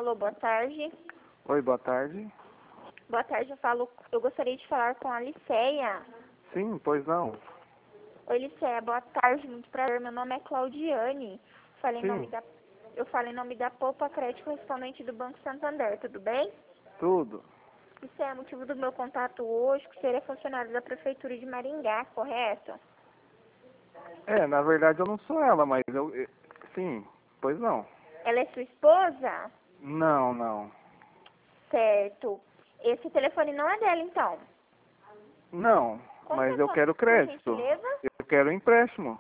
Alô, boa tarde. Oi, boa tarde. Boa tarde, eu gostaria de falar com a Liceia. Sim, pois não. Oi, Liceia, boa tarde, muito prazer. Meu nome é Claudiane. Sim, Eu falei em nome da Poupa Crédito Correspondente do Banco Santander, tudo bem? tudo. Liceia, motivo do meu contato hoje, que seria funcionário da Prefeitura de Maringá, correto? Na verdade eu não sou ela, mas sim, pois não. Ela é sua esposa? Não, não. Certo. Esse telefone não é dela, então. Não, Como que é mas eu seu quero nome, por crédito. gentileza? Eu quero empréstimo.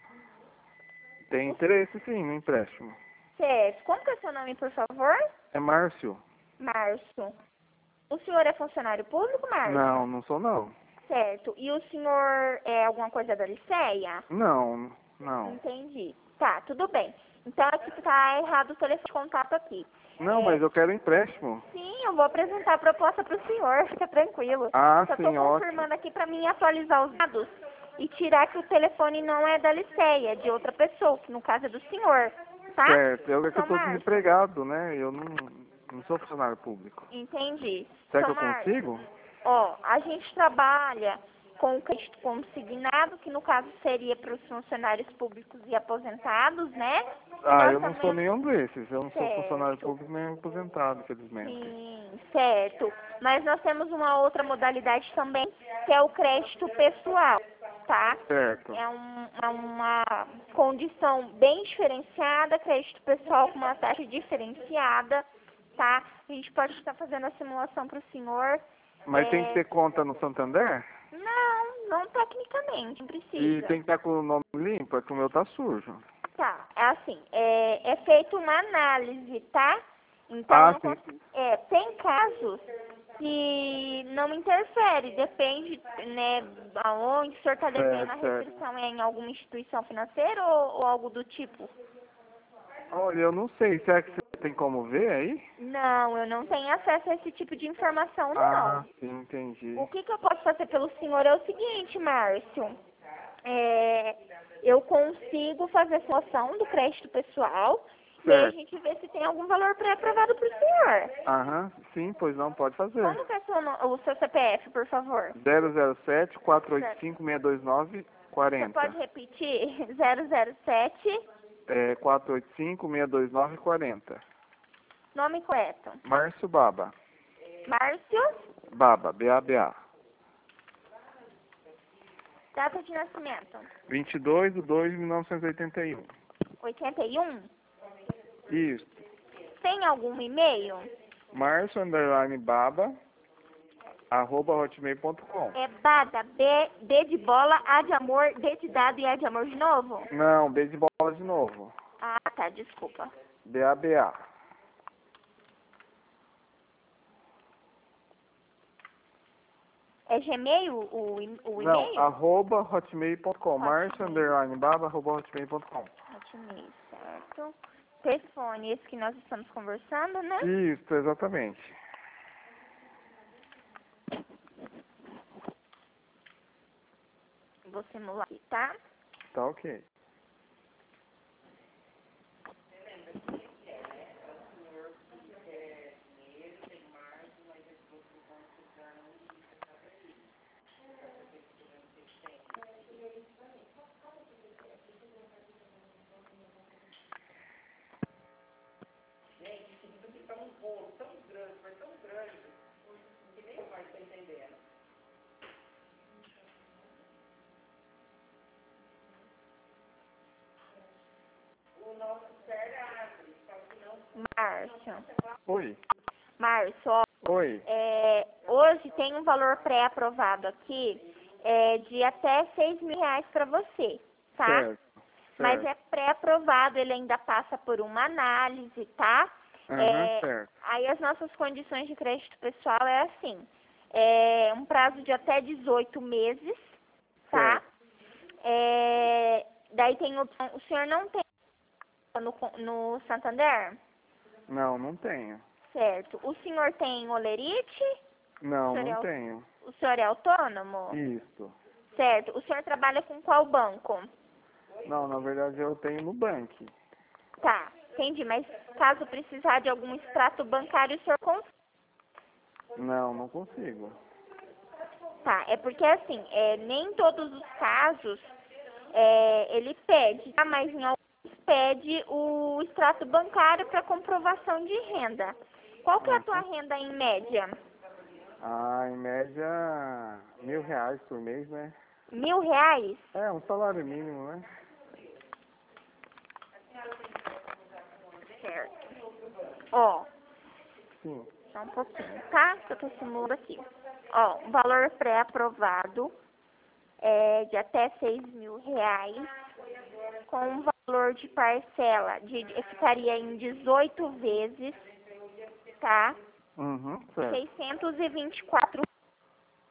Tem interesse sim no empréstimo. Certo. Como que é seu nome, por favor? É Márcio? Márcio. O senhor é funcionário público, Não, Márcio? não sou não. Certo. E o senhor é alguma coisa da Liceia? Não, não. Entendi. Tá, tudo bem. Então aqui tá errado o telefone de contato aqui. Não, mas eu quero empréstimo. Sim, eu vou apresentar a proposta para o senhor, fica tranquilo. Ah, Só estou sim, ótimo. confirmando aqui para mim atualizar os dados e tirar que o telefone não é da Liceia, é de outra pessoa, que no caso é do senhor, tá? Certo, é que eu São tô Márcio. desempregado, né? Eu não sou funcionário público. Entendi. Será que São eu Márcio. consigo? Ó, a gente trabalha com o crédito consignado, que no caso seria para os funcionários públicos e aposentados, né? E Ah, nós eu não sou também... nenhum desses. Eu não sou funcionário Certo. público nem aposentado, infelizmente. Sim, certo. Mas nós temos uma outra modalidade também, que é o crédito pessoal, tá? Certo. É uma condição bem diferenciada, crédito pessoal com uma taxa diferenciada, tá? A gente pode estar fazendo a simulação para o senhor. Mas tem que É, ter conta no Santander? não tecnicamente, não E precisa. tem que estar com o nome limpo, é que o meu tá sujo. Tá, é assim, é feita uma análise, tá? Então, Ah, não sim. tem casos que não interfere, depende, né, aonde o senhor está devendo, a Certo, certo. restrição é em alguma instituição financeira ou algo do tipo? Olha, eu não sei. Será que você tem como ver aí? Não, eu não tenho acesso a esse tipo de informação, Ah, não. sim, entendi. O que eu posso fazer pelo senhor é o seguinte, Márcio. É, eu consigo fazer a simulação do crédito pessoal e aí a Certo. gente vê se tem algum valor pré-aprovado para o senhor. Aham, sim, pois não, pode fazer. Como que é o seu CPF, por favor? 007 Zero. 485 629 Você pode 40. repetir? 007, 485 629 40. nome correto. Márcio Baba. Márcio, Baba, B-A-B-A. data de nascimento. 22/2/1981. 81. Isso. Tem algum e-mail? Márcio_Baba @hotmail.com. É Bada, B de bola, A de amor, D de dado e A de amor de novo? Não, B de bola de novo. Ah, tá, desculpa. B-A-B-A. É Gmail o Não, e-mail? @hotmail.com. Hotmail. Márcio_Baba @hotmail.com. Hotmail, certo. Telefone, esse que nós estamos conversando, né? Isso, exatamente. Vou simular aqui, tá? Tá ok. Márcio. Oi. Márcio, ó, Oi. hoje tem um valor pré-aprovado aqui de até R$ 6.000 para você, tá? Certo. Mas Certo. é pré-aprovado, ele ainda passa por uma análise, tá? Aham, certo. Aí as nossas condições de crédito pessoal é assim, um prazo de até 18 meses, tá? Certo. Daí tem opção, o senhor não tem no Santander? Não, não tenho. Certo. O senhor tem olerite? Não, O senhor não é, tenho. o senhor é autônomo? Isso. Certo. O senhor trabalha com qual banco? Não, na verdade eu tenho no Nubank. Tá. Entendi, mas caso precisar de algum extrato bancário, o senhor consegue? Não, não consigo. Tá, é porque assim, nem todos os casos ele pede, tá? Mas em alguns pede o extrato bancário para comprovação de renda. Qual que é a tua Uhum. renda em média? Ah, em média, R$ 1.000 por mês, né? R$ 1.000? É, um salário mínimo, né? Certo. Ó, Sim. só um pouquinho, tá? Que eu tô simulando aqui. Ó, o valor pré-aprovado é de até R$ 6.000, com um valor de parcela ficaria em 18 vezes, tá? Uhum, certo. R$ 624.